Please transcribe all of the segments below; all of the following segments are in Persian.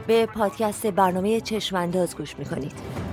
به پادکست برنامه چشمانداز گوش میکنید.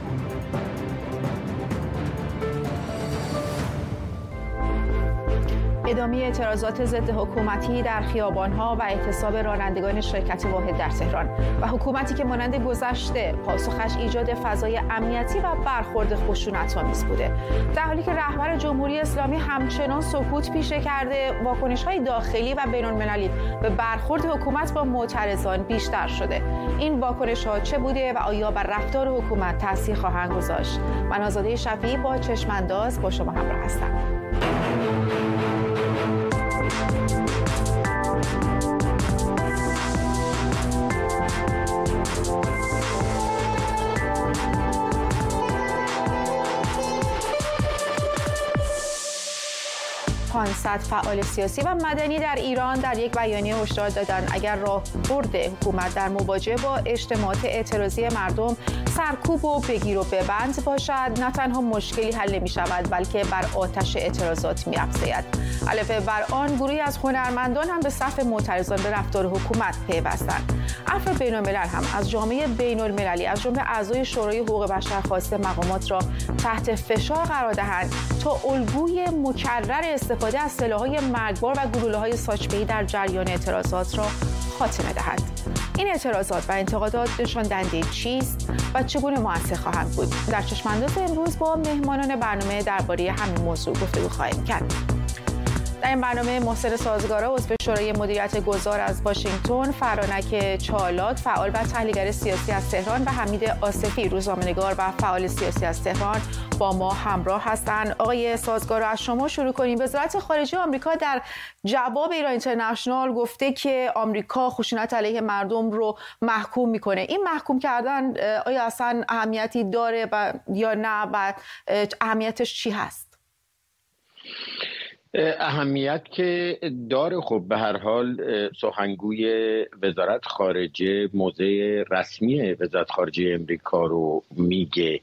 ادامه اعتراضات ضد حکومتی در خیابان‌ها و اعتصاب رانندگان شرکت واحد در تهران و حکومتی که مانند گذشته پاسخش ایجاد فضای امنیتی و برخورد خشونت‌آمیز بوده، در حالی که رهبر جمهوری اسلامی همچنان سکوت پیشه کرده، واکنش‌های داخلی و بین‌المللی به برخورد حکومت با معترضان بیشتر شده. این واکنش‌ها چه بوده و آیا بر رفتار حکومت تأثیر خواهند گذاشت؟ من آزاده شفیعی با چشمانداز با شما همراه هستم. 500 فعال سیاسی و مدنی در ایران در یک بیانیه هشدار دادند اگر راهبرد حکومت در مواجهه با اجتماعات اعتراضی مردم سرکوب و بگیر و ببند باشد، نه تنها مشکلی حل نمی شود بلکه بر آتش اعتراضات می افزاید. علاوه بر آن، گروهی از هنرمندان هم به صف معترضان به رفتار حکومت پیوستند. عفو بین‌الملل هم از جامعه بین‌المللی از جمله اعضای شورای حقوق بشر خواسته مقامات را تحت فشار قرار دهند تا الگوی مکرر استفاده از سلاح‌های مرگبار و گلوله‌های ساچمه‌ای در جریان اعتراضات را خاتمه دهد. این اعتراضات و انتقادات نشان دهنده چیست و چگونه مؤثر خواهند بود؟ در چشمانداز امروز با مهمانان برنامه درباره همین موضوع گفتگو خواهیم کرد. در این برنامه محسن سازگارا عضو شورای مدیریت گذار از واشنگتن، فرانک چالاک فعال و تحلیلگر سیاسی از تهران و حمید آصفی روزنامه‌نگار و فعال سیاسی از تهران با ما همراه هستند. آقای سازگارا، از شما شروع کنیم. وزارت خارجه آمریکا در جواب ایران اینترنشنال گفته که آمریکا خشونت علیه مردم رو محکوم میکنه. این محکوم کردن آیا اصلا اهمیتی داره یا نه و اهمیتش چی هست؟ اهمیت که داره. خب به هر حال سخنگوی وزارت خارجه موضع رسمی وزارت خارجه امریکا رو میگه.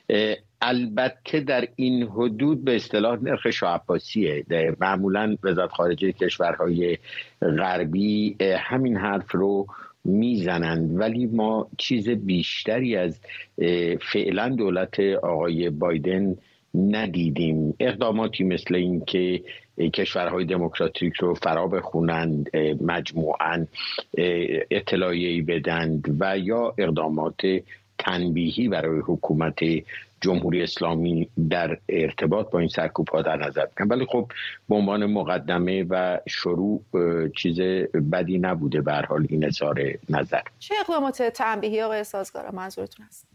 البته در این حدود به اصطلاح نرخ شاه عباسیه. معمولا وزارت خارجه کشورهای غربی همین حرف رو میزنند، ولی ما چیز بیشتری از فعلا دولت آقای بایدن ندیدیم. اقداماتی مثل این که کشورهای دموکراتیک رو فرا بخونند، مجموعاً اطلاعیه‌ای بدند و یا اقدامات تنبیهی برای حکومت جمهوری اسلامی در ارتباط با این سرکوب‌ها در نظر بگیرند. ولی خب به عنوان مقدمه و شروع چیز بدی نبوده به هر حال این اظهار نظر. چه اقدامات تنبیهی آقای سازگارا منظورتون هست؟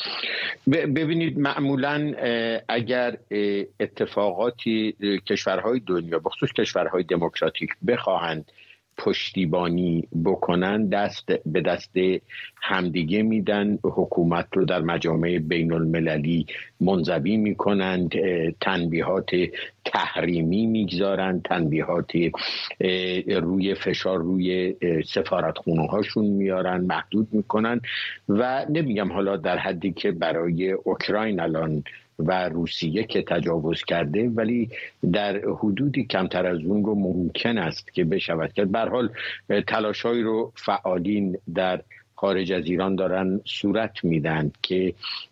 ببینید، معمولا اگر اتفاقاتی کشورهای دنیا بخصوص کشورهای دموکراتیک بخواهند پشتیبانی بکنن، دست به دست همدیگه میدن، حکومت رو در مجامع بین المللی منزوی میکنند، تنبیهات تحریمی میگذارند، تنبیهات روی فشار روی سفارتخونه هاشون میارن، محدود میکنن و نمیگم حالا در حدی که برای اوکراین الان و روسیه که تجاوز کرده، ولی در حدودی کمتر از اون رو ممکن است که بشود کرد. به هر حال تلاش‌هایی رو فعالین در خارج از ایران دارن صورت میدن که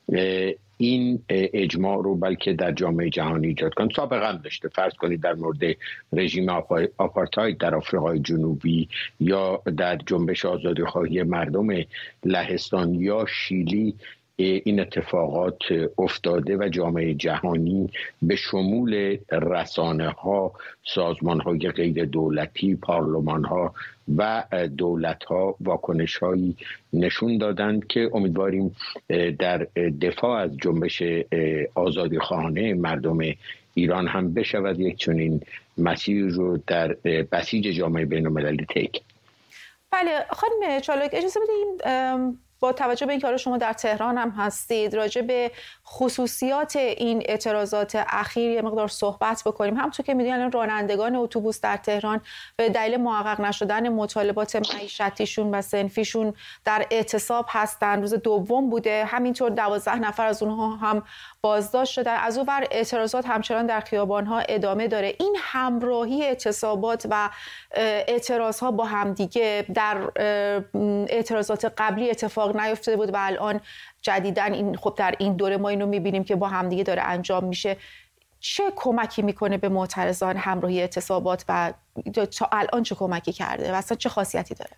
این اجماع رو بلکه در جامعه جهانی ایجاد کنند. سابقا داشته، فرض کنید در مورد رژیم آپارتاید در آفریقای جنوبی یا در جنبش آزادیخواهی مردم لهستان یا شیلی این اتفاقات افتاده و جامعه جهانی به شمول رسانه‌ها، سازمان‌های غیر دولتی، پارلمان‌ها و دولت‌ها واکنش‌هایی نشون دادند که امیدواریم در دفاع از جنبش آزادیخواهانه مردم ایران هم بشود یک چنین مسیر رو در بسیج جامعه بین‌المللی طی. بله خانم چالاک، اجازه بدید با توجه به اینکه حالا شما در تهران هم هستید راجع به خصوصیات این اعتراضات اخیر یه مقدار صحبت بکنیم. همونطور که می‌دونید رانندگان اتوبوس در تهران به دلیل محقق نشدن مطالبات معیشتیشون و صنفیشون در اعتصاب هستن. روز دوم بوده، همینطور 12 نفر از اونها هم بازداشت شدن. از اون ور اعتراضات همچنان در خیابان‌ها ادامه داره. این همراهی اعتصابات و اعتراض‌ها با همدیگه در اعتراضات قبلی اتفاق نیفتاده بود و الان جدیداً در این دوره ما اینو می‌بینیم که با همدیگه داره انجام میشه. چه کمکی میکنه به معترضان همراهی اعتصابات و تا الان چه کمکی کرده و اصلا چه خاصیتی داره؟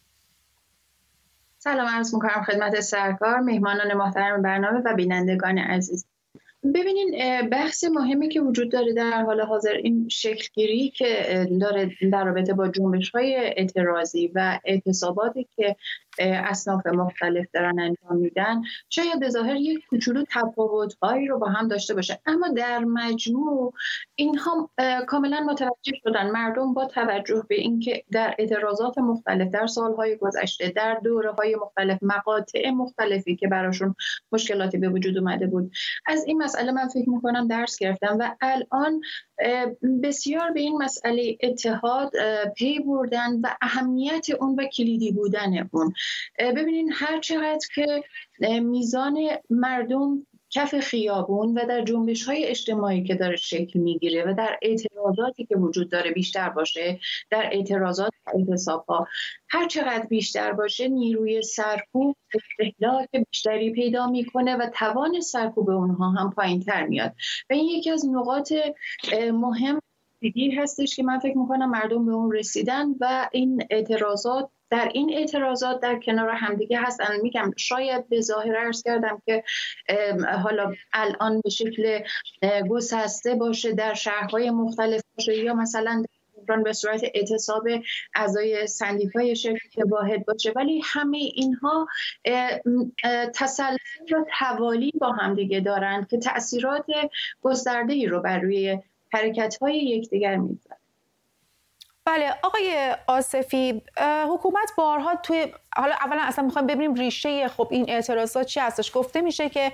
سلام عرض میکنم خدمت سرکار، مهمانان محترم برنامه و بینندگان عزیز. ببینین بحث مهمی که وجود داره در حال حاضر این شکلگیری که داره در رابطه با جنبش‌های اعتراضی و اعتصاباتی که اصناف مختلف دارن انجام میدن شاید به ظاهر یک کوچولو تفاوت‌هایی رو با هم داشته باشه، اما در مجموع اینها کاملا متوجه شدن مردم با توجه به اینکه در اعتراضات مختلف در سالهای گذشته در دوره‌های مختلف مقاطع مختلفی که براشون مشکلاتی به وجود اومده بود از این مسئله من فکر میکنم درس گرفتم و الان بسیار به این مسئله اتحاد پی بردن و اهمیت اون و کلیدی بودن اون. ببینین هر چقدر که میزان مردم کف خیابون و در جنبش‌های اجتماعی که داره شکل میگیره و در اعتراضاتی که وجود داره بیشتر باشه، در اعتراضات و اعتصاب‌ها هر چقدر بیشتر باشه نیروی سرکوب استهلاک بیشتری پیدا میکنه و توان سرکوب اونها هم پایین‌تر میاد و این یکی از نقاط مهم دیگه هستش که من فکر میکنم مردم به اون رسیدن و این اعتراضات در کنار همدیگه هستن. میگم شاید به ظاهر عرض کردم که حالا الان به شکل گسسته باشه در شهرهای مختلف باشه یا مثلا به صورت اعتصاب اعضای سندیکای شرکت واحد باشه، ولی همه اینها تسلسل و توالی با همدیگه دارند که تأثیرات گسترده‌ای رو بر روی حرکت‌های یکدیگر می‌ذارن. بله آقای آصفی، حکومت بارها حالا اولا اصلا میخوایم ببینیم ریشه این اعتراضات چی هستش. گفته میشه که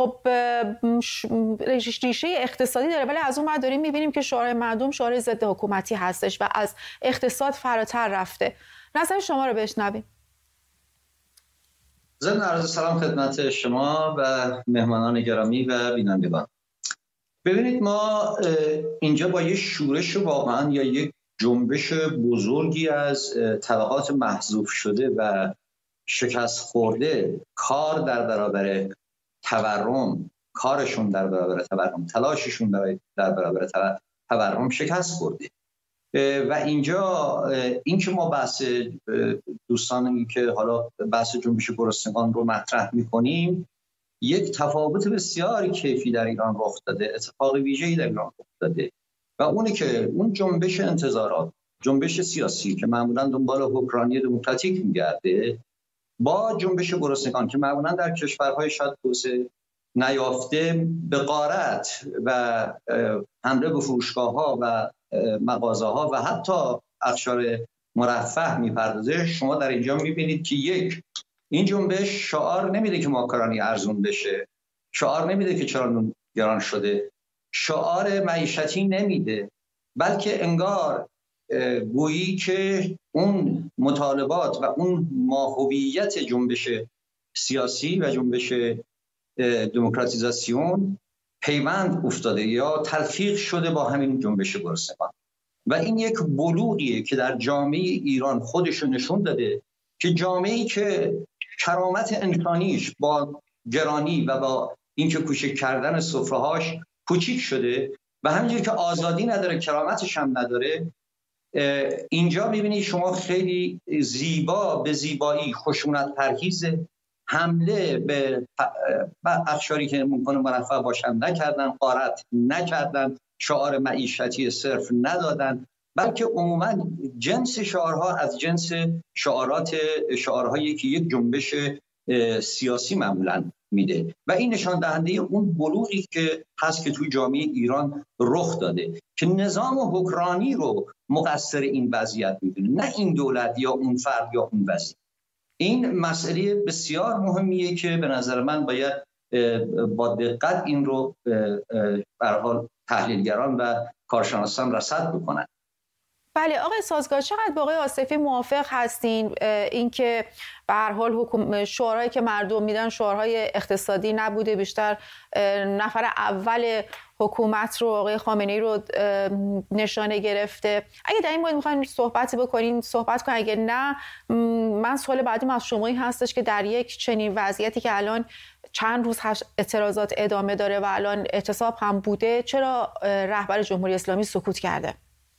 ریشه اقتصادی داره، ولی از اون ور داریم میبینیم که شعار مردم شعار ضد حکومتی هستش و از اقتصاد فراتر رفته. نظر شما رو بشنویم. ضمن عرض سلام خدمت شما و مهمانان گرامی و بینندگان. ببینید ما اینجا با یه شورش واقعا یا یک جنبش بزرگی از طبقات محذوف شده و شکست خورده کار در برابر تورم، کارشون در برابر تورم، تلاششون در برابر تورم شکست خورده و اینجا این که ما بحث دوستانی که حالا بحث جنبش گرسنگان رو مطرح می‌کنیم یک تفاوت بسیار کیفی در ایران رخ داده، اتفاق ویژه‌ای در ایران رخ داده و اونه که اون جنبش انتظارات، جنبش سیاسی که معمولا دنبال حکمرانی دموکراتیک میگرده با جنبش گرسنگان که معمولا در کشورهای شاید توسعه نیافته به غارت و حمله به فروشگاه‌ها و مغازه‌ها و حتی اقشار مرفه میپردازه. شما در اینجا میبینید که این جنبش شعار نمیده که ماکارونی ارزون بشه، شعار نمیده که چرا نون گران شده، شعار معیشتی نمیده، بلکه انگار گویی که اون مطالبات و اون ماهویت جنبش سیاسی و جنبش دموکراتیزاسیون پیوند افتاده یا تلفیق شده با همین جنبش گرسنگان و این یک بلوغیه که در جامعه ایران خودشو نشون داده که جامعه‌ای که کرامت انسانیش با گرانی و با اینکه کوچک کردن سفره‌هاش کوچیک شده و همینجور که آزادی نداره کرامتش هم نداره، اینجا می‌بینید شما خیلی زیبا به زیبایی خشونت پرهیز حمله به اقشاری که ممکنه مرفه باشن نکردن، غارت نکردن، شعار معیشتی صرف ندادن، بلکه عموما جنس شعارها از جنس شعارهایی که یک جنبش سیاسی معمولا میده و این نشان دهنده اون بلوغی که هست که توی جامعه ایران رخ داده که نظام حکمرانی رو مقصر این وضعیت میدونه، نه این دولت یا اون فرد یا اون وضعیت. این مسئله بسیار مهمیه که به نظر من باید با دقت این رو به هر حال تحلیلگران و کارشناسان رصد بکنن. بله آقای سازگار، چقدر با آقای آصفی موافق هستین اینکه به هر حال شعارهایی که مردم میدن شعارهای اقتصادی نبوده، بیشتر نفر اول حکومت رو آقای خامنه‌ای رو نشانه گرفته؟ اگه در این مورد میخواین صحبت کنین. اگه نه، من سوال بعدیم از شما این هستش که در یک چنین وضعیتی که الان چند روز اعتراضات ادامه داره و الان اعتصاب هم بوده، چرا رهبر جمهوری اسلامی سکوت کرده؟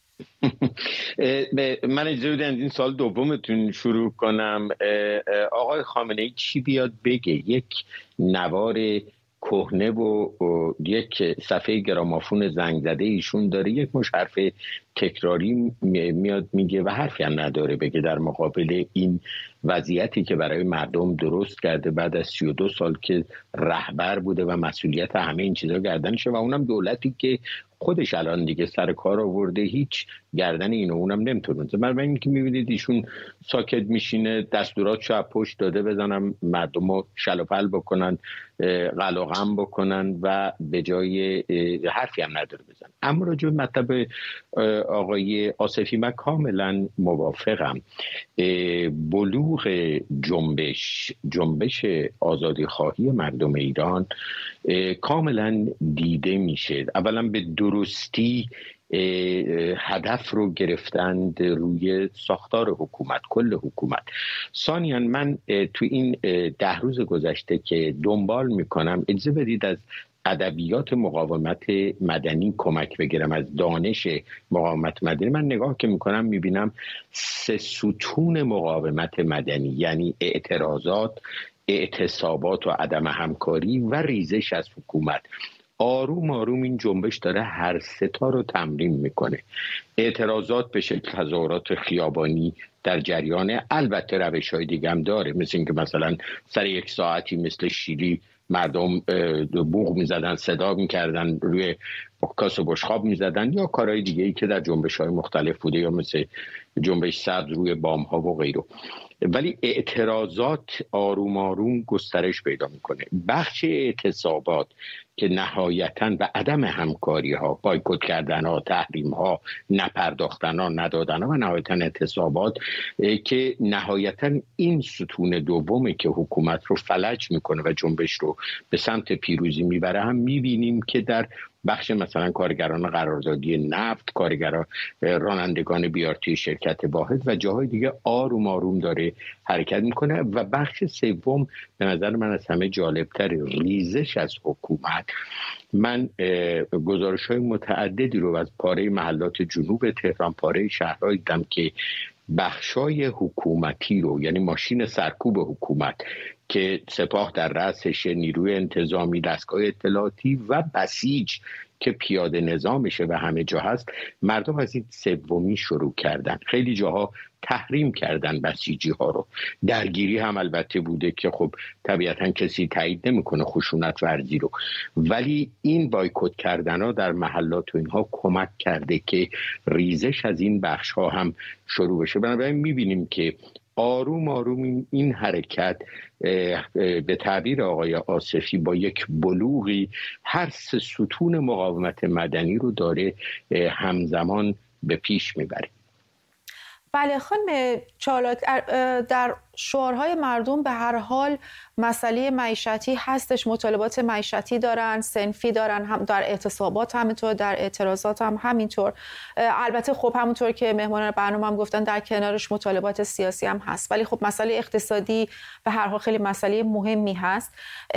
من اجازه بدید این سال دومتون شروع کنم. آقای خامنه‌ای چی بیاد بگه؟ یک نوار کهنه و یک صفحه گرامافون زنگ زده ایشون داره، یک مش حرف تکراری میاد میگه و حرفی هم نداره بگه در مقابل این وضعیتی که برای مردم درست کرده بعد از 32 سال که رهبر بوده و مسئولیت همه این چیزا گردنشه و اونم دولتی که خودش الان دیگه سر کار آورده هیچ گردن اینو اونم نمیتونه. من اینکه میبینید ایشون ساکت میشینه، دستوراتشو از پشت داده بزنن مردمو شل و پل بکنن، قل و غم بکنن و به جای حرفی هم نداره بزن. اما راجع به مطلب آقای آصفی من کاملا موافقم. بلوغ جنبش آزادی خواهی مردم ایران کاملا دیده میشه. اولا به درستی هدف رو گرفتند روی ساختار حکومت، کل حکومت. ثانیاً من تو این 10 روز گذشته که دنبال میکنم، اجازه بدید از ادبیات مقاومت مدنی کمک بگیرم، از دانش مقاومت مدنی. من نگاه که میکنم میبینم 3 ستون مقاومت مدنی، یعنی اعتراضات، اعتصابات و عدم همکاری و ریزش از حکومت، آروم آروم این جنبش داره هر 3 تا رو تمرین میکنه. اعتراضات به شکل تظاهرات خیابانی در جریان، البته روش‌های دیگه هم داره، مثل اینکه مثلا سر 1 ساعتی مثل شیلی مردم بوق میزدن، صدا میکردن، روی کاس و بشقاب میزدن، یا کارهای دیگه ای که در جنبش‌های مختلف بوده، یا مثل جنبش سبز روی بام‌ها و غیره. ولی اعتراضات آروم آروم گسترش پیدا میکنه. بخش اعتصابات که نهایتاً و عدم همکاری ها، بایکوت کردن ها، تحریم ها، نپرداختن ها، ندادن ها و نهایتاً اعتصابات که نهایتاً این ستون دومه که حکومت رو فلج میکنه و جنبش رو به سمت پیروزی میبره، هم میبینیم که در بخش مثلا کارگران قراردادی نفت، کارگران رانندگان بیارتی شرکت واحد و جاهای دیگه آروم آروم داره حرکت میکنه. و بخش سوم به نظر من از همه جالبتر، ریزش از حکومت. من گزارش‌های متعددی رو از پاره محلات جنوب تهران، پاره شهرهایی دیدم که بخشای حکومتی رو، یعنی ماشین سرکوب حکومت که سپاه در رأسش، نیروی انتظامی، دستگاه اطلاعاتی و بسیج که پیاده نظامشه و همه جا هست، مردم از این سومی شروع کردن. خیلی جاها تحریم کردن بسیجی ها رو. درگیری هم البته بوده که خب طبیعتا کسی تایید نمیکنه خشونت ورزی رو، ولی این بایکوت کردن ها در محلات و اینها کمک کرده که ریزش از این بخش ها هم شروع بشه. بنابراین میبینیم که آروم آروم این حرکت به تعبیر آقای آصفی با یک بلوغی هر 3 ستون مقاومت مدنی رو داره همزمان به پیش میبره. بله خانم چالاک، در شعارهای مردم به هر حال مسئله معیشتی هستش، مطالبات معیشتی دارن، صنفی دارن، هم در اعتصابات همینطور، در اعتراضات هم همینطور. البته خب همونطور که مهمانان برنامه هم گفتن در کنارش مطالبات سیاسی هم هست، ولی خب مسئله اقتصادی به هر حال خیلی مسئله مهمی هست.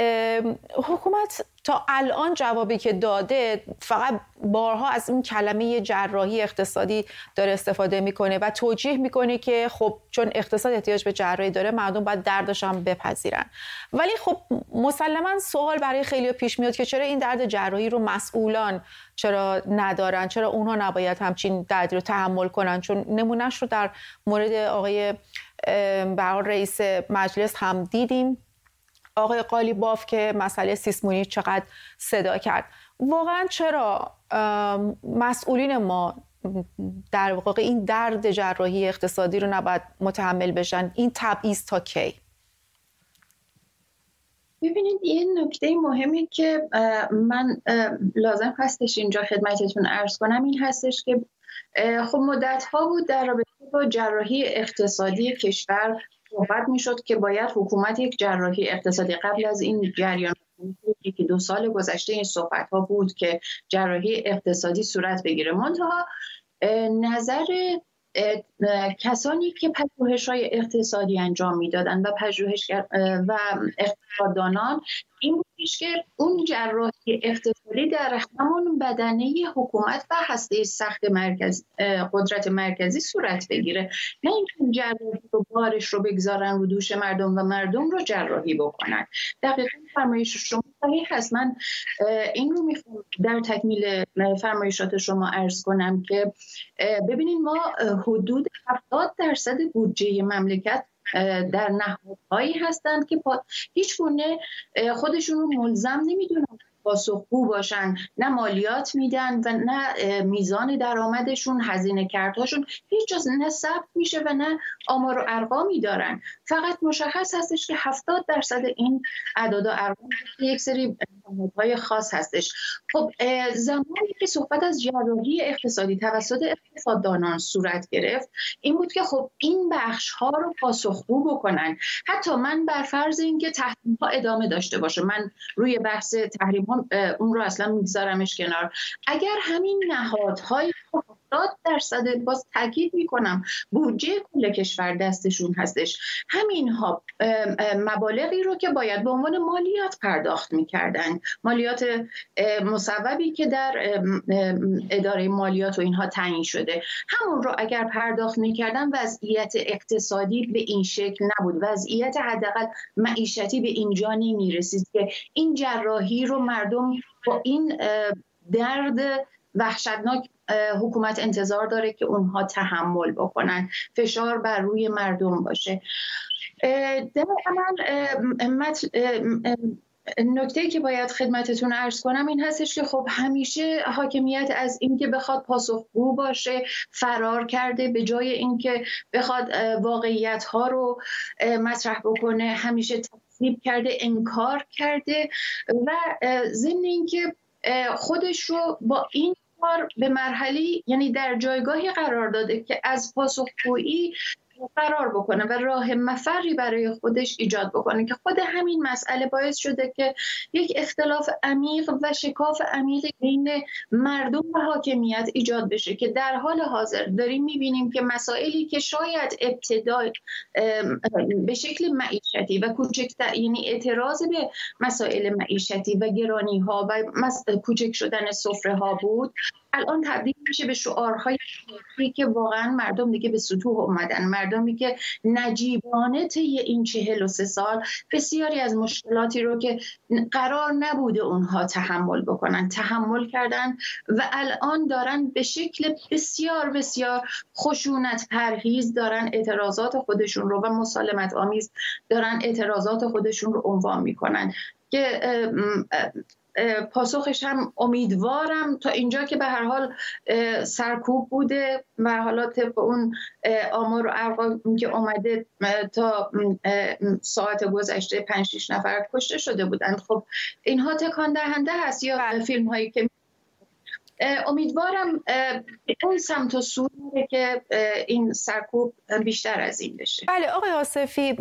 حکومت تا الان جوابی که داده فقط بارها از این کلمه جراحی اقتصادی داره استفاده میکنه و توجیه میکنه که خب چون اقتصاد احتیاج به جراحی داره مردم باید دردش هم بپذیرن. ولی خب مسلماً سوال برای خیلی پیش میاد که چرا این درد جراحی رو مسئولان چرا ندارن، چرا اونها نباید همچین دردی رو تحمل کنن؟ چون نمونهش رو در مورد آقای رئیس مجلس هم دیدیم، آقای قالیباف که مسئله سیسمونی چقدر صدا کرد. واقعا چرا مسئولین ما در واقع این درد جراحی اقتصادی رو نباید متحمل بشن؟ این تبعیض تا کی؟ ببینید یه نکته مهمی که من لازم هستش اینجا خدمتتون عرض کنم این هستش که خب مدت‌ها بود در رابطه با جراحی اقتصادی کشور صحبت می‌شد که باید حکومت یک جراحی اقتصادی قبل از این جریان که 2 سال گذشته این صحبت‌ها بود که جراحی اقتصادی صورت بگیره. منتها نظر کسانی که پژوهش‌های اقتصادی انجام میدادن و پژوهشگر و اقتصاددانان این بودش که اون جراحی اقتصادی در همون بدنه حکومت و هسته سخت مرکز قدرت مرکزی صورت بگیره، نه اینکه جراحی رو بارش رو بگذارن رو دوش مردم و مردم رو جراحی بکنن. دقیقاً فرمایش شما صحیح هست. من این رو میخوام در تکمیل فرمایشات شما عرض کنم که ببینید ما حدود 70% بودجه مملکت در نهادهایی هستند که هیچ گونه خودشون رو ملزم نمیدونن پاسخگو باشن، نه مالیات میدن و نه میزان درآمدشون، هزینه کردهاشون هیچ جا نه ثبت میشه و نه آمار و ارقامی دارن. فقط مشخص هستش که 70% این اعداد و ارقام یک سری نهادهای خاص هستش. خب زمانی که صحبت از جراحی اقتصادی توسط اقتصاددانان صورت گرفت این بود که خب این بخش ها رو پاسخگو بکنن. حتی من بر فرض اینکه تحریم ها ادامه داشته باشه، من روی بحث تحریم ها اون رو اصلا میگذارمش کنار، اگر همین نهادهای 70% باز تاکید میکنم بودجه کل کشور دستشون هستش، همین ها مبالغی رو که باید به عنوان مالیات پرداخت میکردن، مالیات مصوبی که در اداره مالیات و اینها تعیین شده، همون رو اگر پرداخت میکردن وضعیت اقتصادی به این شکل نبود، وضعیت حداقل معیشتی به اینجا نمیرسید که این جراحی رو مردم با این درد وحشتناک حکومت انتظار داره که اونها تحمل بکنن، فشار بر روی مردم باشه. در عمل نکته‌ای که باید خدمتتون عرض کنم این هستش که خب همیشه حاکمیت از اینکه بخواد پاسخگو باشه فرار کرده، به جای اینکه بخواد واقعیت‌ها رو مطرح بکنه همیشه تکذیب کرده، انکار کرده و ضمن اینکه خودش رو با این کار به مرحله یعنی در جایگاهی قرار داده که از پاسخگویی فرار بکنه و راه مفری برای خودش ایجاد بکنه که خود همین مسئله باعث شده که یک اختلاف عمیق و شکاف عمیق بین مردم و حاکمیت ایجاد بشه که در حال حاضر داریم میبینیم که مسائلی که شاید ابتدا به شکل معیشتی و کوچکتر یعنی اعتراض به مسائل معیشتی و گرانی ها و کوچک شدن سفره ها بود الان تبدیل میشه به شعارهای که واقعا مردم دیگه به سطوح اومدن، مردمی که نجیبانه طی این 43 سال بسیاری از مشکلاتی رو که قرار نبوده اونها تحمل بکنن تحمل کردن و الان دارن به شکل بسیار بسیار خشونت پرهیز دارن اعتراضات خودشون رو و مسالمت آمیز دارن اعتراضات خودشون رو عنوان میکنن که پاسخش هم امیدوارم تا اینجا که به هر حال سرکوب بوده و حالا طبق اون آمار و ارقامی که اومده تا ساعت گذشته 5-6 نفر کشته شده بودند. خب اینها تکان دهنده هست یا فیلم هایی که امیدوارم اون سمت و سو که این سرکوب بیشتر از این بشه. بله آقای آصفی،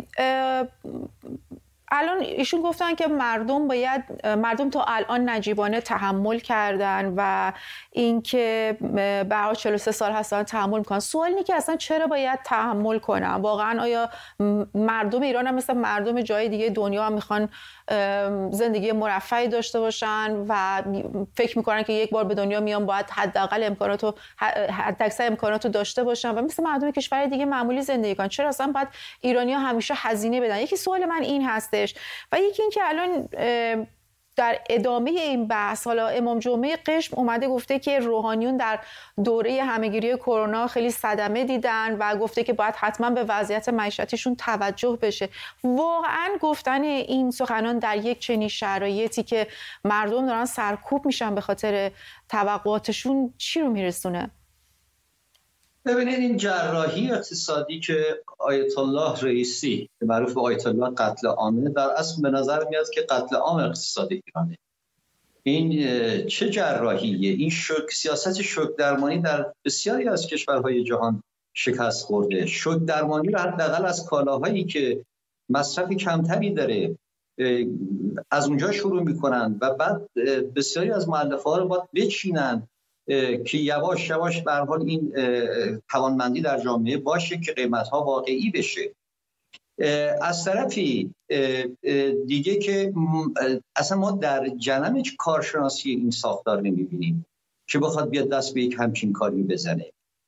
الان ایشون گفتن که مردم تا الان نجیبانه تحمل کردن و اینکه به 43 سال هستن تحمل میکنن. سوال اینه که اصلا چرا باید تحمل کنن؟ واقعا آیا مردم ایران هم مثل مردم جای دیگه دنیا هم میخوان زندگی مرفهی داشته باشن و فکر میکنن که یک بار به دنیا میان باید حداقل حداکثر امکاناتو داشته باشن و مثل مردم کشور دیگه معمولی زندگی کنن؟ چرا اصلا باید ایرانی‌ها همیشه هزینه بدن؟ یکی سوال من این هستش و یکی این که الان در ادامه این بحث حالا امام جمعه قشم اومده گفته که روحانیون در دوره همهگیری کرونا خیلی صدمه دیدن و گفته که باید حتما به وضعیت معیشتیشون توجه بشه. واقعا گفتن این سخنان در یک چنین شرایطی که مردم دارن سرکوب میشن به خاطر توقعاتشون چی رو میرسونه؟ ببینید این جراحی اقتصادی که آیت الله رئیسی که معروف به آیت الله قتل عامه، در اصل به نظر میاد که قتل عام اقتصاد ایرانه. این چه جراحیه؟ این سیاست شوک درمانی در بسیاری از کشورهای جهان شکست خورده. شوک درمانی رو حداقل از کالاهایی که مصرف کمتری داره از اونجا شروع میکنن و بعد بسیاری از مؤلفه‌ها رو باید بچینن که یواش یواش به هر حال این توانمندی در جامعه باشه که قیمت‌ها واقعی بشه. از طرفی دیگه که اصلا ما در جنم کارشناسی این ساختار نمیبینیم که بخواد بیاد دست به یک همچین کاری بزنه.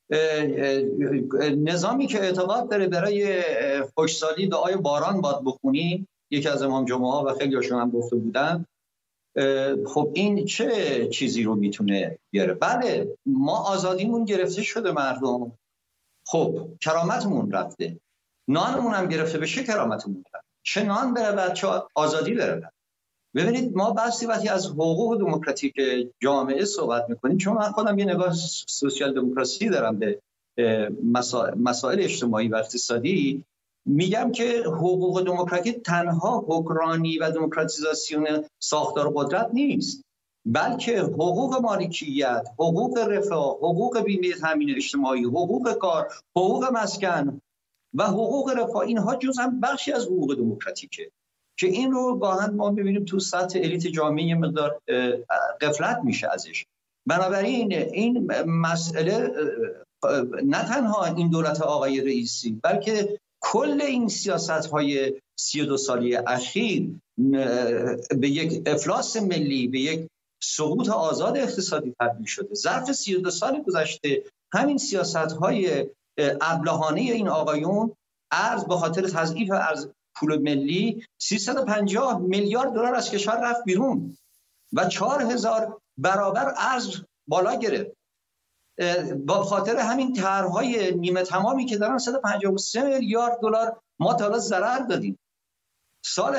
نظامی که اعتقاد داره برای خوشسالی دعای باران باید بخونی، یکی از امام جمعه ها و خیلی هاشون هم گفته بودن، خب این چه چیزی رو میتونه بیاره؟ بله ما آزادیمون گرفته شده مردم، خب کرامتمون رفته، نانمون هم گرفته بشه کرامتمون رفته، چه نان بره چه آزادی بره. ببینید ما بحثی وقتی از حقوق دموکراتیک جامعه صحبت میکنیم، چون من خودم یه نگاه سوسیال دموکراسی دارم به مسائل اجتماعی و اقتصادی، میگم که حقوق دموکراتیک تنها حکمرانی و دموکراتیزاسیون ساختار قدرت نیست، بلکه حقوق مالکیت، حقوق رفاه، حقوق بیمه تامین اجتماعی، حقوق کار، حقوق مسکن و حقوق رفاه، اینها جز هم بخشی از حقوق دموکراتیکه که این رو گاهن ما ببینیم تو سطح الیت جامعه مقدار غفلت میشه ازش. بنابراین این مسئله نه تنها این دولت آقای رئیسی بلکه کل این سیاست‌های 32 سالی اخیر به یک افلاس ملی، به یک سقوط آزاد اقتصادی تبدیل شده. ظرف 32 سال گذشته همین سیاست‌های ابلهانه این آقایون ارز به خاطر تضعیف ارز پول ملی 350 میلیارد دلار از کشور رفت بیرون و 4000 برابر ارز بالا گرفت. با خاطر همین طرح‌های نیمه تمامی که دارن 153 میلیارد دلار ما تا حالا ضرر دادیم. سال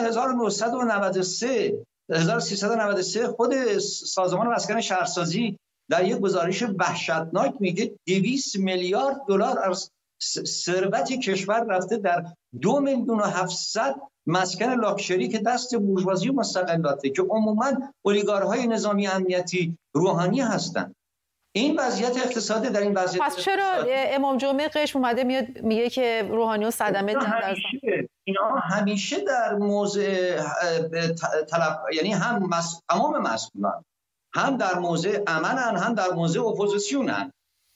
1393 خود سازمان مسکن شهرسازی در یک گزارش وحشتناک میگه 200 میلیارد دلار از ثروت کشور رفته در 2,700,000 مسکن لاکچری که دست بورژوازی و مستقلاته که عموماً اولیگارهای نظامی امنیتی روحانی هستند. این وضعیت اقتصادی در این وضعیت پس چرا امام جمعه قشم اومده میگه که روحانی و صدمه اینا همیشه در موضع طلب، یعنی هم تمام مسئولان هم در موضع امنن هم در موضع اپوزیسیونن،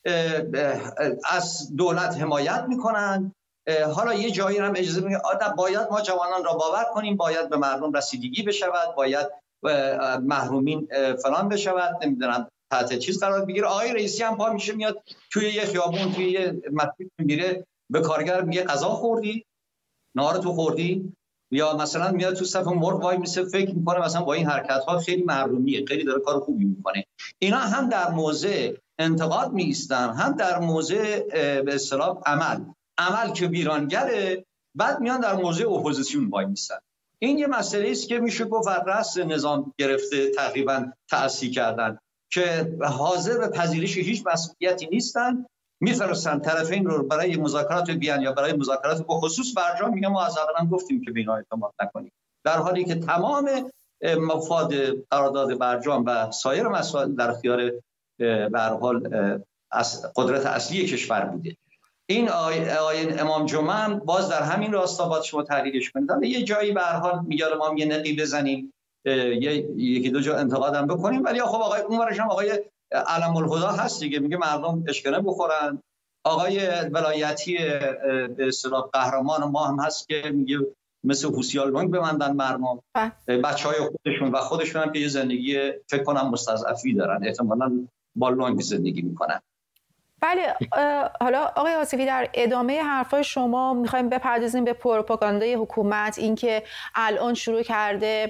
از دولت حمایت میکنن. حالا یه جایی هم اجازه میگه باید ما جوانان را باور کنیم، باید به مردم رسیدگی بشود، باید محرومین فلان بشود، نمیدونم تحت چیز قرار بگیره. آقای رئیسی هم پا میشه میاد توی یه خیابون توی یه مسجد میره به کارگر میگه غذا خوردی؟ نهار تو خوردی؟ یا مثلا میاد تو صف مرغ وای میسه فکر میکنه مثلا با این حرکت ها خیلی محرومیه، خیلی داره کار خوبی میکنه. اینا هم در موضع انتقاد میستن، هم در موضع به اصطلاح عمل که ویرانگره، بعد میان در موضع اپوزیسیون وای میسن. این یه مسئله است که میشه گفت رأس نظام گرفته تقریبا تأسیس کردن که حاضر به پذیرش هیچ مسئولیتی نیستن، میفرستن طرفین رو برای مذاکرات بیان یا برای مذاکرات به خصوص برجام. میگم ما از اول گفتیم که به اینا اعتماد نکنیم، در حالی که تمام مفاد قرارداد برجام و سایر مسائل در اختیار به هر حال قدرت اصلی کشور بوده. این آیین امام جمعه هم باز در همین راستا باید شما تحلیلش کنید. یه جایی به هر حال میگه ما یه نقی بزنیم، یکی دو جا انتقادم بکنیم، ولی خب آقای اونورش هم آقای علم الهدا هست دیگه، میگه مردم اشکنه بخورن. آقای ولایتی به اصطلاح قهرمان ما هم هست که میگه مثل هوسیال لنگ بمندن مردم، بچهای خودشون هم که یه زندگی فکر کنم مستضعفی دارن، احتمالاً با لنگ زندگی میکنن. بله. حالا آقای آصفی در ادامه حرفای شما میخوایم بپردازیم به پروپاگاندای حکومت، اینکه الان شروع کرده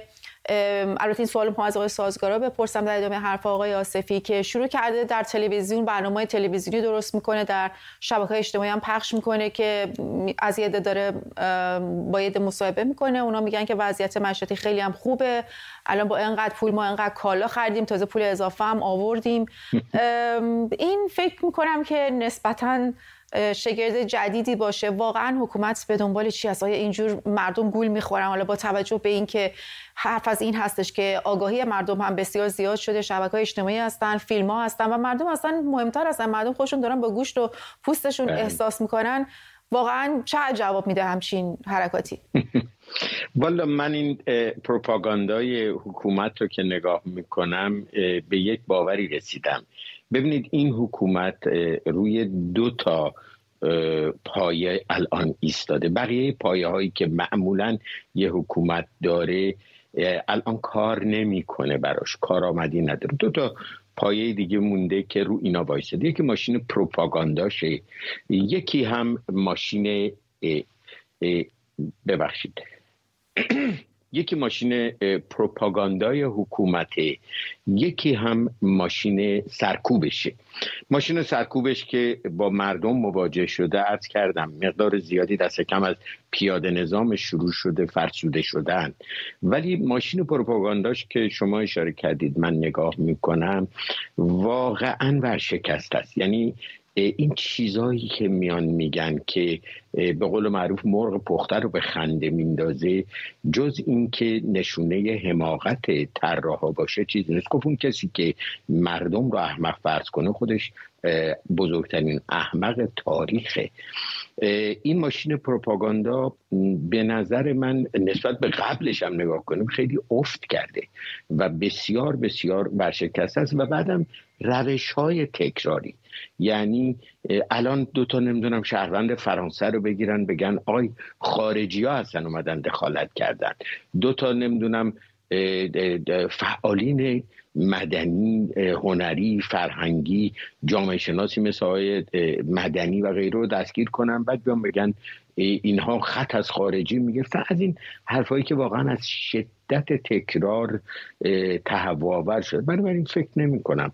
البته این سوال ما از آقای سازگارا بپرسم در ادامه حرف آقای آصفی که شروع کرده در تلویزیون برنامه‌های تلویزیونی درست میکنه، در شبکه‌های اجتماعی هم پخش میکنه که از یه عده داره با یه عده مصاحبه میکنه، اونا میگن که وضعیت معیشتی خیلی هم خوبه، الان با اینقدر پول ما اینقدر کالا خریدیم، تازه پول اضافه هم آوردیم. این فکر میکنم که نسبتاً شگرد جدیدی باشه. واقعا حکومت به دنبال چی است؟ آیا اینجور مردم گول میخورن؟ حالا با توجه به این که حرف از این هستش که آگاهی مردم هم بسیار زیاد شده، شبکه‌های اجتماعی هستن، فیلم‌ها هستن و مردم اصلا مهمتر هستن، مردم خودشون دارن با گوشت و پوستشون احساس میکنن. واقعا چه جواب میده همچین حرکاتی؟ والا من این پروپاگاندای حکومت رو که نگاه میکنم به یک باوری رسیدم. ببینید این حکومت روی 2 تا پایه الان ایستاده. بقیه پایه هایی که معمولا یه حکومت داره الان کار نمیکنه، براش کارآمدی نداره. 2 تا پایه دیگه مونده که رو اینا وایساده. یکی ماشین پروپاگانداشه، یکی هم ماشین یکی ماشین پروپاگاندای حکومته، یکی هم ماشین سرکوبشه. ماشین سرکوبش که با مردم مواجه شده، عرض کردم مقدار زیادی دست کم از پیاده نظام شروع شده فرسوده شدن، ولی ماشین پروپاگانداش که شما اشاره کردید من نگاه میکنم واقعا ورشکست است. یعنی این چیزایی که میان میگن که به قول معروف مرغ پخته رو به خنده میندازه، جز این که نشونه حماقت طراحا باشه چیزی نیست. اون کسی که مردم رو احمق فرض کنه خودش بزرگترین احمق تاریخه. این ماشین پروپاگاندا به نظر من نسبت به قبلش هم نگاه کنیم خیلی افت کرده و بسیار بسیار ورشکسته است و بعدم روش‌های تکراری. یعنی الان 2 تا نمیدونم شهروند فرانسه رو بگیرن بگن آی خارجی‌ها هستن اومدن دخالت کردن، 2 تا نمیدونم فعالین مدنی، هنری، فرهنگی، جامعه شناسی مثل آقای مدنی و غیره رو دستگیر کنن، بعد بیان بگن اینها خط از خارجی میگرفتن. از این حرفایی که واقعا از شدت تکرار تهوع‌آور شد. بنابراین فکر نمی کنم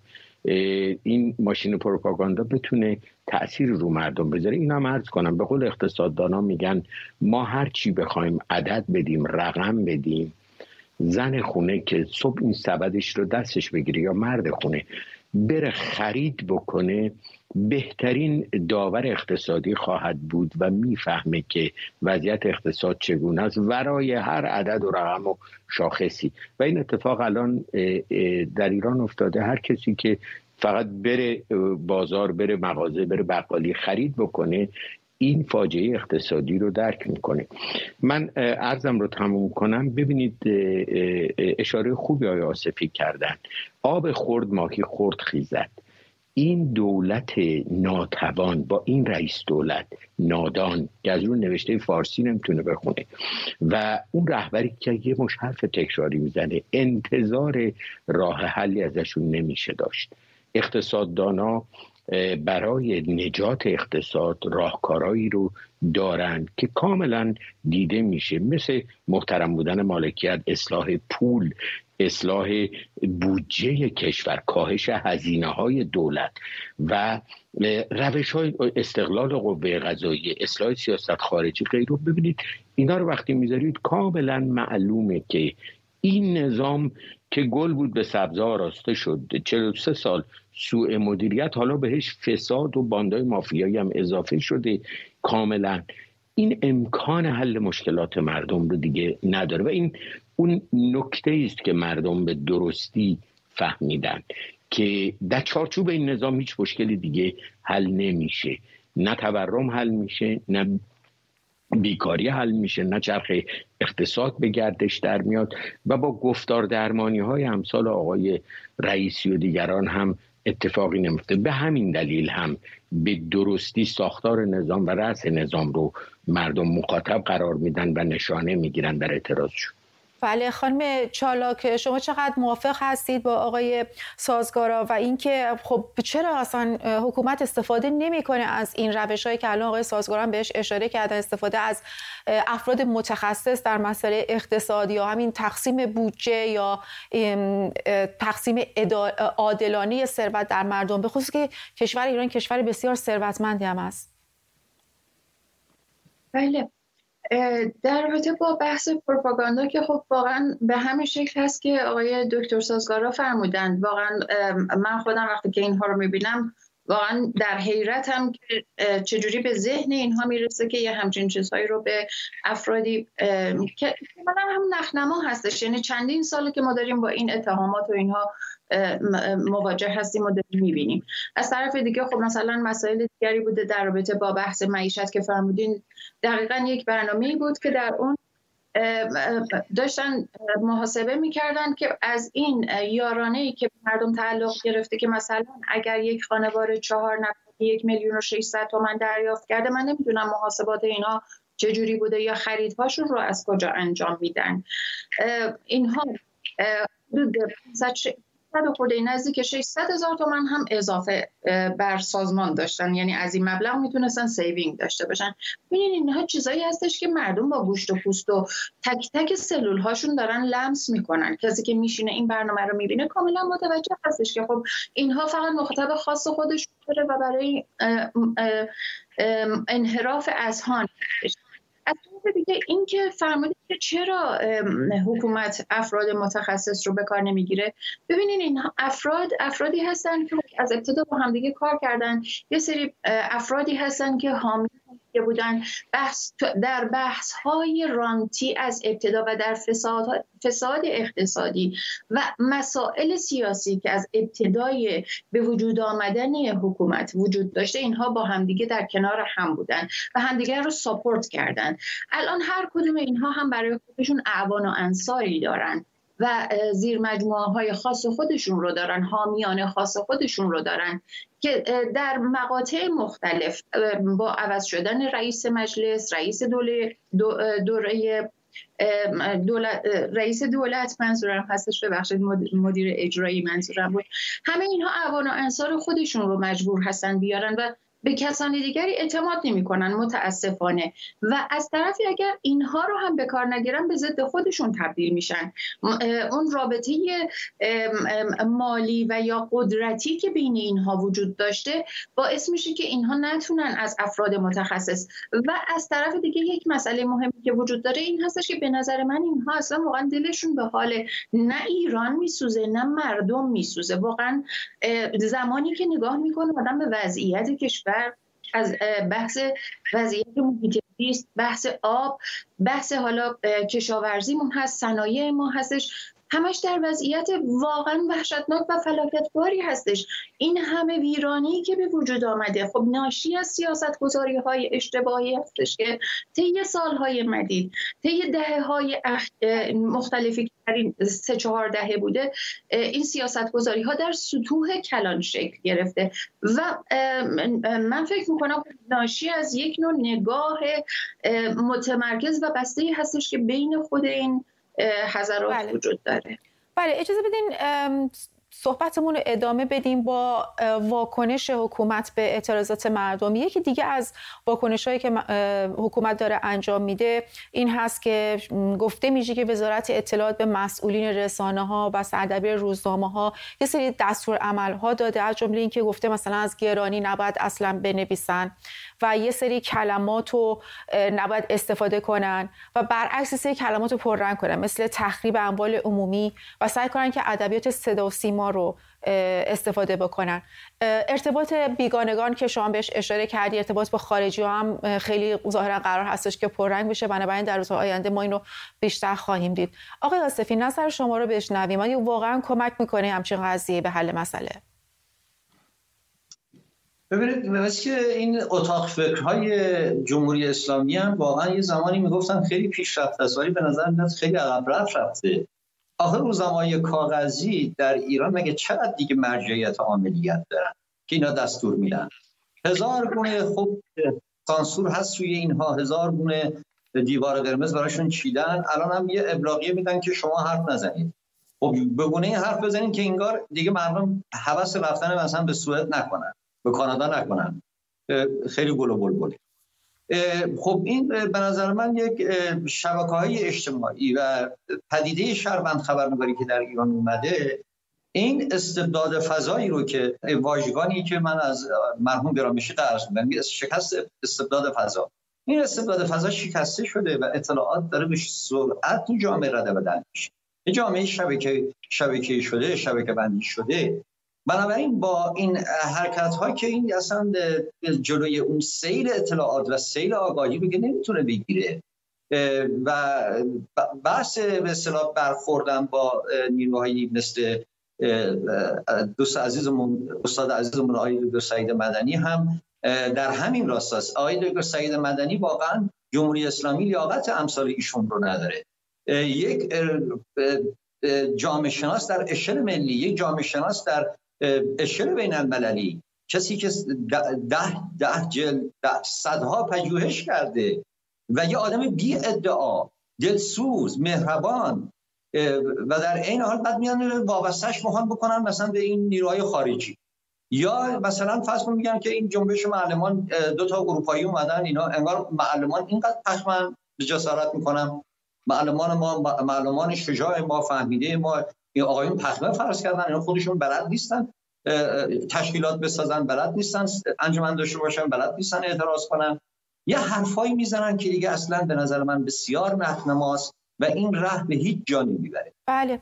این ماشین پروپاگاندا بتونه تأثیر رو مردم بذاره. اینا هم عرض کنم به قول اقتصاددانا میگن ما هر چی بخوایم عدد بدیم، رقم بدیم، زن خونه که صبح این سبدش رو دستش بگیره یا مرد خونه بره خرید بکنه بهترین داور اقتصادی خواهد بود و میفهمه که وضعیت اقتصاد چگونه است ورای هر عدد و رقم و شاخصی. و این اتفاق الان در ایران افتاده. هر کسی که فقط بره بازار، بره مغازه، بره بقالی خرید بکنه این فاجعه اقتصادی رو درک میکنه. من عرضم رو تموم کنم. ببینید اشاره خوبی آقای آصفی کردن، آب خورد ماهی خورد خیزد. این دولت ناتوان با این رئیس دولت نادان که از اون نوشته فارسی نمیتونه بخونه و اون رهبری که یه مش حرف تکراری میزنه، انتظار راه حلی ازشون نمیشه داشت. اقتصاددانا برای نجات اقتصاد راهکارهایی رو دارن که کاملا دیده میشه، مثل محترم بودن مالکیت، اصلاح پول، اصلاح بودجه کشور، کاهش هزینه‌های دولت و روش‌های استقلال قوه قضاییه، اصلاح سیاست خارجی غیره. ببینید اینا رو وقتی میذارید کاملا معلومه که این نظام که گل بود به سبزه آراسته شد، 43 سال سوء مدیریت، حالا بهش فساد و باندای مافیایی هم اضافه شده. کاملا این امکان حل مشکلات مردم رو دیگه نداره و این اون نکته است که مردم به درستی فهمیدن که در چارچوب این نظام هیچ مشکلی دیگه حل نمیشه. نه تورم حل میشه، نه بیکاری حل میشه، نه چرخ اقتصاد به گردش در میاد و با گفتار درمانی های امثال آقای رئیسی و دیگران هم اتفاقی نمیفته. به همین دلیل هم به درستی ساختار نظام و رأس نظام رو مردم مخاطب قرار میدن و نشانه میگیرن در اعتراضشون. بله خانم چالاک، شما چقدر موافق هستید با آقای سازگارا و اینکه خب چرا اصلا حکومت استفاده نمیکنه از این روش‌هایی که الان آقای سازگارا بهش اشاره کردن، استفاده از افراد متخصص در مسائل اقتصادی یا همین تقسیم بودجه یا تقسیم عادلانه ثروت در مردم، به خصوص که کشور ایران کشور بسیار ثروتمندی هم است؟ بله، در رابطه با بحث پروپاگاندا که خب واقعا به همین شکل هست که آقای دکتر سازگارا فرمودند. واقعا من خودم وقتی که اینها رو میبینم واقعا در حیرتم که چجوری به ذهن اینها میرسه که یه همچین چیزهایی رو به افرادی که منم هم نخنما هستش، یعنی چندین ساله که ما داریم با این اتهامات و اینها مواجه هستیم و داریم میبینیم. از طرف دیگه خب مثلا مسائل دیگری بوده در رابطه با بحث معیشت که فرمودین، دقیقاً یک برنامه‌ای بود که در اون داشتن محاسبه میکردن که از این یارانه‌ای که مردم تعلق گرفته که مثلا اگر یک خانواده 4 نفر 1,600,000 تومان دریافت کرده، من نمیدونم محاسبات اینا چجوری بوده یا خریدهاشون رو از کجا انجام میدن. اینها حدود 500 خورده نزدیک 600,000 تومان هم اضافه بر سازمان داشتن، یعنی از این مبلغ میتونستن سیوینگ داشته باشن. ببینید اینها چیزایی هستش که مردم با گوشت و پوست و تک تک سلول هاشون دارن لمس میکنن. کسی که میشینه این برنامه رو میبینه کاملا متوجه هستش که خب اینها فقط مخاطب خاص خودش داره و برای انحراف اذهان. از طرف دیگه این که فرمودید که چرا حکومت افراد متخصص رو به کار نمیگیره، ببینین این افرادی هستن که از ابتدا با همدیگه کار کردن، یه سری افرادی هستن که حامی بودن در بحث‌های رانتی از ابتدا و در فساد اقتصادی و مسائل سیاسی که از ابتدای به وجود آمدن حکومت وجود داشته، اینها با همدیگه در کنار هم بودن و همدیگه رو ساپورت کردن. الان هر کدوم اینها هم برای خودشون اعوان و انصاری دارن و زیر مجموعه‌های خاص خودشون رو دارن، حامیان خاص خودشون رو دارن که در مقاطع مختلف با عوض شدن رئیس مجلس، رئیس دولت منظورم هستش، ببخشید مدیر اجرایی منظورم بود، همه اینها اعوان و انصار خودشون رو مجبور هستن بیارن و به کسانی دیگری اعتماد نمی‌کنن متاسفانه. و از طرفی اگر اینها رو هم به کار نگیرن به ضد خودشون تبدیل میشن. اون رابطه مالی و یا قدرتی که بین اینها وجود داشته باعث میشه که اینها نتونن از افراد متخصص. و از طرف دیگه یک مسئله مهمی که وجود داره این هستش که به نظر من اینها اصلا واقعا دلشون به حال نه ایران میسوزه نه مردم میسوزه. واقعا زمانی که نگاه میکنه آدم به وضعیت کشور، از بحث وضعیت محیط زیست، بحث آب، بحث حالا کشاورزی ما هست، صنایع ما هستش، همش در وضعیت واقعا وحشتناک و فلاکتباری هستش. این همه ویرانی که به وجود آمده خب ناشی از سیاست‌گذاری‌های اشتباهی هستش که طی سال‌های مدید، طی دهه‌های مختلفی که در این 3-4 دهه بوده، این سیاست‌گذاری‌ها در سطوح کلان شکل گرفته و من فکر می‌کنم ناشی از یک نوع نگاه متمرکز و بسته‌ای هستش که بین خود این حضرات وجود داره. بله، اجازه بدین صحبتمون رو ادامه بدیم با واکنش حکومت به اعتراضات مردم. یکی دیگه از واکنش‌هایی که حکومت داره انجام میده این هست که گفته میشه که وزارت اطلاعات به مسئولین رسانه‌ها و سردبیر روزنامه‌ها یه سری دستورالعمل‌ها داده، از جمله این که گفته مثلا از گرانی نباید اصلا بنویسن و یه سری کلمات رو نباید استفاده کنن و برعکس سری کلمات رو پررنگ کنن، مثل تخریب اموال عمومی، و سعی کنن که ادبیات صدا و سیما رو استفاده بکنن. ارتباط بیگانگان که شما بهش اشاره کردی، ارتباط با خارجی هم خیلی ظاهرا قرار هستش که پررنگ بشه، بنابراین در روزهای آینده ما اینو بیشتر خواهیم دید. آقای آصفی، نظر شما رو بشنویم. آیا واقعا کمک میکنه همچین قضیه به حل مسئله؟ ببینید، مثل که این اتاق فکرهای جمهوری اسلامی هم واقعا یه زمانی میگفتن خیلی پیشرفته است، ولی به نظر میاد خیلی عقب رفته. آخر روزنامه‌های کاغذی در ایران مگه چقدر دیگه مرجعیت عملیات دارن که اینا دستور میدن؟ 1000 گونه خب سانسور هست روی اینها، 1000 گونه دیوار قرمز براشون چیدن، الان هم یه ابلاغیه میدن که شما حرف نزنید. خب به گونه این حرف بزنید که انگار دیگه مردم هوس رفتن مثلا به سوئد نکنن، به کانادا نکنن. خیلی گل و بلبل. خب این به نظر من یک شبکه‌های اجتماعی و پدیده شهروند خبرنگاری که در ایران اومده، این استبداد فضایی رو که واژگانی که من از مرحوم گرامیشی قرض می‌کنم، شکست استبداد فضا، این استبداد فضا شکسته شده و اطلاعات داره به سرعت تو جامعه رده بدن میشه. یه جامعه شبکه‌ای شده، شبکه بندی شده. بنابراین با این حرکت‌ها که این اصلا جلوی اون سیل اطلاعات و سیل آگاهی رو که نمیتونه بگیره و بحث به اصطلاح برخوردن با نیروهایی مثل دوست عزیزمون استاد عزیزمون آقای دکتر سعید مدنی هم در همین راستاست. آقای دکتر سعید مدنی واقعا جمهوری اسلامی لیاقت امثال ایشون رو نداره. یک جامعه شناس در اشل ملی، یک جامعه شناس در اشل بین المللی، کسی که 10 جلد صدها پژوهش کرده و یه آدم بی ادعا، دلسوز، مهربان و در این حال بعد میان وابستهش مهان بکنن مثلا به این نیروهای خارجی. یا مثلا فرض کنیم میگن که این جنبش معلمان 2 تا اروپایی اومدن، اینا انگار معلمان اینقدر پخمن به جسارت میکنن، معلمان شجاع ما، فهمیده ما، این آقایون پخمه فرض کردن، اینا خودشون بلد نیستن تشکیلات بسازن، بلد نیستن انجمن داشته باشن، بلد نیستن اعتراض کنن. یه حرفایی میزنن که دیگه اصلا به نظر من بسیار رهنماست و این راه به هیچ جا نمیبره. بله.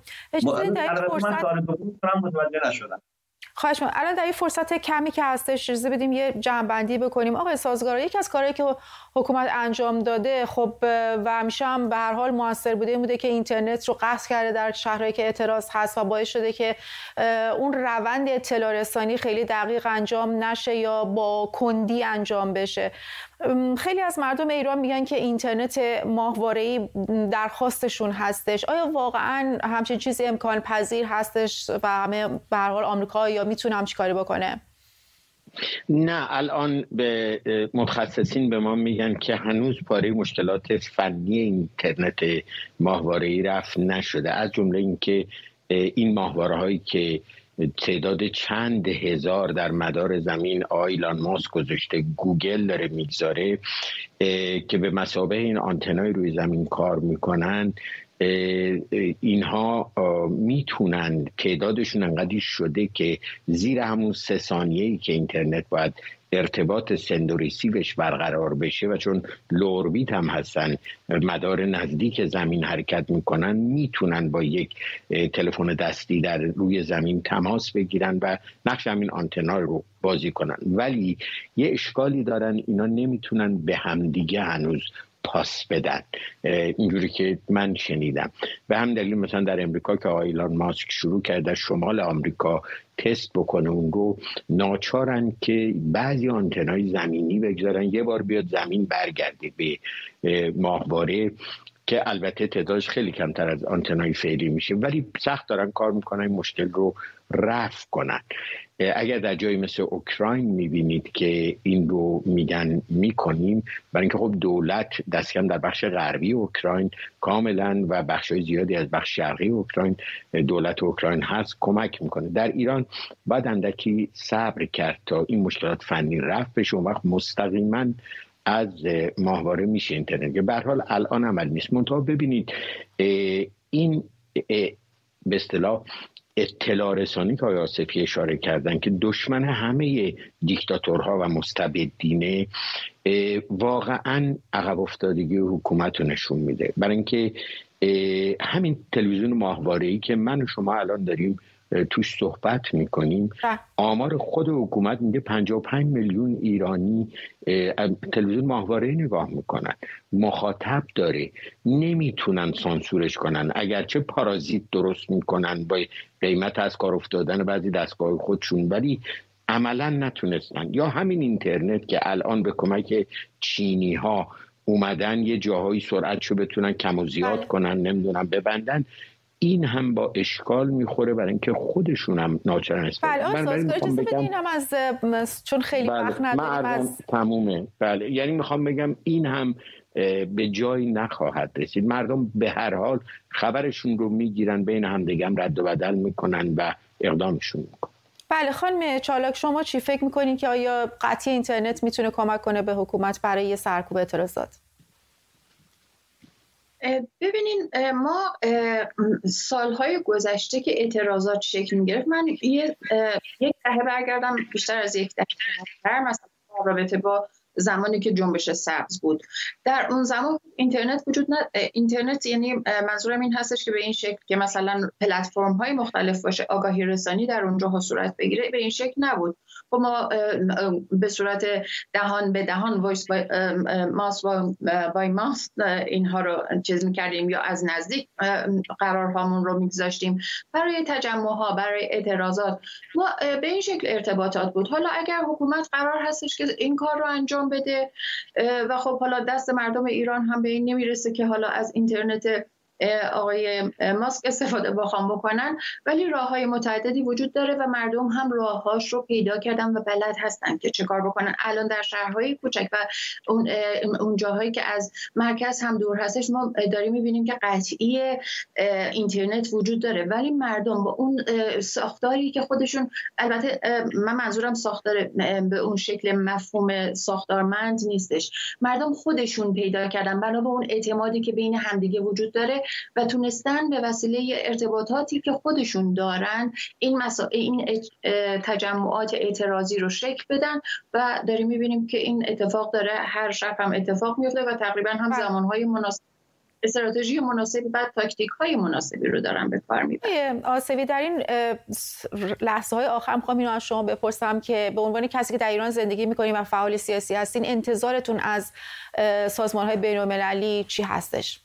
متوجه نشدم. خواهش می‌کنم. الان در این فرصت کمی که هستش اجازه بدیم یه جمع‌بندی بکنیم. آقای سازگارا، یکی از کارهایی که حکومت انجام داده خب و همیشه هم به هر حال موثر بوده که اینترنت رو قطع کرده در شهرهایی که اعتراض هست و باعث شده که اون روند اطلاع رسانی خیلی دقیق انجام نشه یا با کندی انجام بشه. خیلی از مردم ایران میگن که اینترنت ماهواره‌ای درخواستشون هستش. آیا واقعا همچین چیزی امکان پذیر هستش و همه به هر حال آمریکا یا میتونه همچین کاری بکنه؟ نه، الان به متخصصین به ما میگن که هنوز پاره مشکلات فنی اینترنت ماهواره‌ای رفع نشده، از جمله اینکه این ماهواره‌هایی که تعداد چند هزار در مدار زمین ایلان ماسک گذاشته، گوگل داره میگذاره که به مثابه این آنتنای روی زمین کار میکنن، اینها میتونن تعدادشون انقدر شده که زیر همون 3 ثانیه‌ای که اینترنت باید ارتباط سند و ریسیوش برقرار بشه و چون لوربیت هم هستن مدار نزدیک زمین حرکت میکنن، میتونن با یک تلفن دستی در روی زمین تماس بگیرن و نقش همین آنتنا رو بازی کنن. ولی یه اشکالی دارن، اینا نمیتونن به همدیگه هنوز پاس بدن اینجوری که من شنیدم. به هم دلیل مثلا در امریکا که ایلان ماسک شروع کرده شمال آمریکا تست بکنه اون رو، ناچارن که بعضی آنتنای زمینی بگذارن یه بار بیاد زمین برگرده به ماهواره که البته تعدادش خیلی کمتر از آنتنای فعلی میشه، ولی سخت دارن کار میکنن این مشکل رو رفع کنن. اگر در جایی مثل اوکراین میبینید که این رو میگن میکنیم، برای اینکه خب دولت دستکم در بخش غربی اوکراین کاملا و بخشای زیادی از بخش شرقی اوکراین دولت اوکراین هست کمک میکنه. در ایران باید اندکی صبر کرد تا این مشکلات فنی رفع بشه، اون وقت مستقیما از ماهواره میشه اینترنت که به هر حال الان عمل نیست. منتها ببینید این به اصطلاح اطلاع رسانی که آقای آصفی اشاره کردن که دشمن همه دیکتاتورها و مستبدینه، واقعا عقب افتادگی حکومت رو نشون میده. برای اینکه همین تلویزیون ماهواره‌ای که من و شما الان داریم توش صحبت میکنیم، آمار خود حکومت میگه 55 میلیون ایرانی تلویزیون ماهواره‌ای نگاه میکنن، مخاطب داره، نمیتونن سانسورش کنن، اگرچه پارازیت درست میکنن با قیمت از کار افتادن بعضی دستگاه خودشون، ولی عملا نتونستن. یا همین اینترنت که الان به کمک چینی ها اومدن یه جاهایی سرعتشو بتونن کم و زیاد کنن، نمیدونم ببندن، این هم با اشکال میخوره برای اینکه خودشون هم ناچارن استفاده کنن. بله اجازه بدین اینم از چون خیلی وقت نداریم از تمومه. بله یعنی میخوام بگم این هم به جایی نخواهد رسید. مردم به هر حال خبرشون رو میگیرن، بین همدیگه هم رد و بدل میکنن و اقدامشون میکنن. بله خانم چالاک، شما چی فکر میکنین که آیا قطعی اینترنت میتونه کمک کنه به حکومت برای سرکوب اعتراضات؟ ببینین ما سالهای گذشته که اعتراضات شکل می‌گرفت، من یک دهه برگردم، بیشتر از یک دهه، مثلا رابطه با زمانی که جنبش سبز بود، در اون زمان اینترنت وجود اینترنت یعنی منظورم این هستش که به این شکل که مثلا پلتفرم‌های مختلف باشه، آگاهی رسانی در اونجا صورت بگیره، به این شکل نبود. خب ما به صورت دهان به دهان، وایس بای ماست اینها رو چیز می‌کردیم یا از نزدیک قرارهامون رو می‌گذاشتیم برای تجمع‌ها، برای اعتراضات. ما به این شکل ارتباطات بود. حالا اگر حکومت قرار هستش که این کار رو انجام بده و خب حالا دست مردم ایران هم به این نمیرسه که حالا از اینترنت آقای ماسک استفاده بکنن، ولی راه‌های متعددی وجود داره و مردم هم راه‌هاش رو پیدا کردن و بلد هستن که چه کار بکنن. الان در شهرهای کوچک و اون جاهایی که از مرکز هم دور هستش ما داریم می‌بینیم که قطعی اینترنت وجود داره، ولی مردم با اون ساختاری که خودشون، البته من منظورم ساختار به اون شکل مفهوم ساختارمند نیستش، مردم خودشون پیدا کردن بنا به اون اعتمادی که بین همدیگه وجود داره و تونستن به وسیله ارتباطاتی که خودشون دارن این تجمعات اعتراضی رو شکل بدن و داریم میبینیم که این اتفاق داره هر شب هم اتفاق میفته و تقریبا هم زمانهای مناسب، استراتژی مناسبی و تاکتیک‌های مناسبی رو دارن به کار میبرن. آسوی، در این لحظه‌های آخر می‌خوام اینو از شما بپرسم که به عنوان کسی که در ایران زندگی می‌کنین و فعال سیاسی هستین، انتظارتون از سازمان‌های بین‌المللی چی هستش؟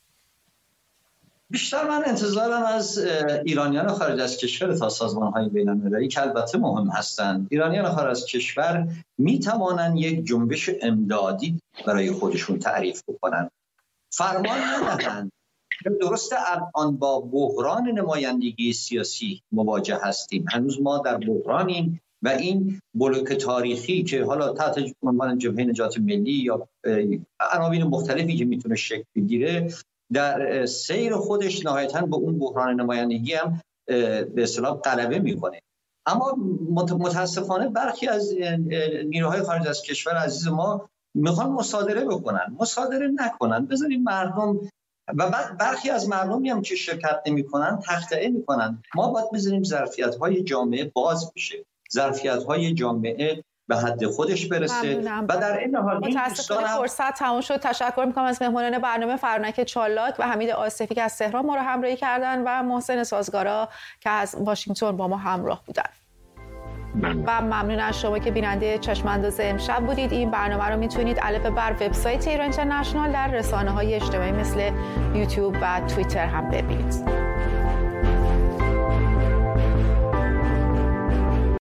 بیشتر من انتظارم از ایرانیان خارج از کشور تا سازمان‌های بین‌المللی که البته مهم هستند. ایرانیان خارج از کشور می‌توانند یک جنبش امدادی برای خودشون تعریف بکنن. فرمان ندهند. درسته الان با بحران نمایندگی سیاسی مواجه هستیم. هنوز ما در بحرانیم و این بلوک تاریخی که حالا تحت عنوان جبهه نجات ملی یا عناوین مختلفی که میتونه شکل بگیره، در سیر خودش نهایتاً به اون بحران نمایندگی هم به اصطلاح غلبه میکنه. اما متاسفانه برخی از نیروهای خارج از کشور عزیز ما میخوان مصادره بکنن. مصادره نکنن، بذارید مردم و برخی از مردمی هم که شرکت نمیکنن تخطئه میکنن. ما باید بذاریم ظرفیت‌های جامعه باز بشه، ظرفیت‌های جامعه به حد خودش برسه. و در این حال متاسفانه فرصت تموم شد. تشکر میکنم از مهمانان برنامه فرانک چالاک و حمید آصفی که از تهران ما رو همراهی کردن و محسن سازگارا که از واشنگتن با ما همراه بودن. و ممنون از شما که بیننده چشم‌انداز امشب بودید. این برنامه رو میتونید علاوه بر وبسایت ایران اینترنشنال در رسانه‌های اجتماعی مثل یوتیوب و توییتر هم ببینید.